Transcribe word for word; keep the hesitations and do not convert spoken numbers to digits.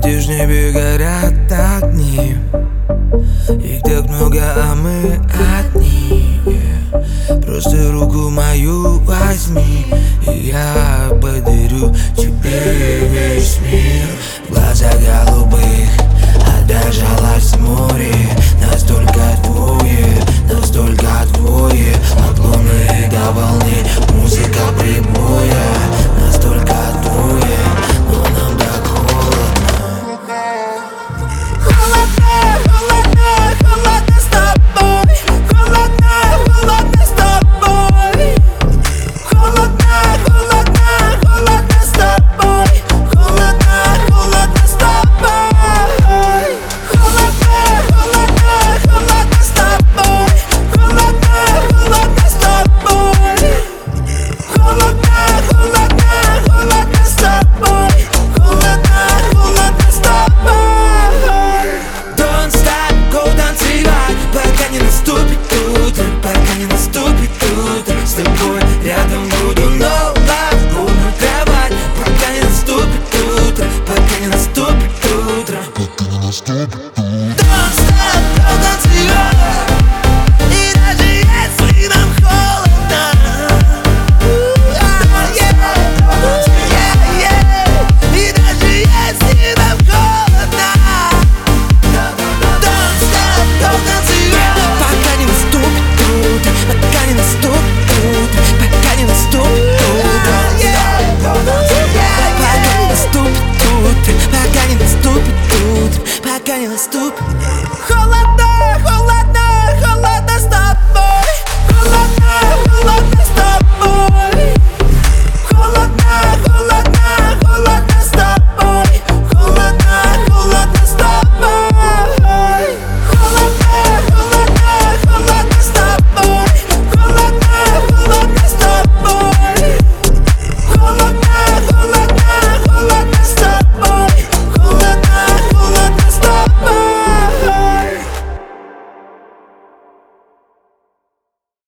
Видишь, в небе горят огни, их так много, а мы одни. Просто руку мою возьми, и я подарю тебе весь мир. В глазах голубых отражалось море, настолько твое, настолько твое. От луны до волны музыка прибоя, настолько твое, но нам так холодно. Холодно, холодно, холодно с тобой. Холодно, холодно с тобой. Холодно, холодно, холодно с тобой. Холодно, холодно с тобой. Холодно, холодно, холодно с тобой. Холодно, холодно с тобой. Холодно, холодно, холодно с тобой. Холодно, холодно с тобой. Don't stop, go танцевать, пока не наступит утро, пока не наступит утро. С тобой рядом буду, no love, лунную кровать, пока не наступит утро, пока не наступит утро. Don't stop, go танцевать. И даже если нам холодно, и даже если нам холодно, don't stop, go танцевать. Пока не наступит утро, пока не наступит утро, пока не наступит утро. Пока не наступит утро, пока не наступит утро, пока не наступит.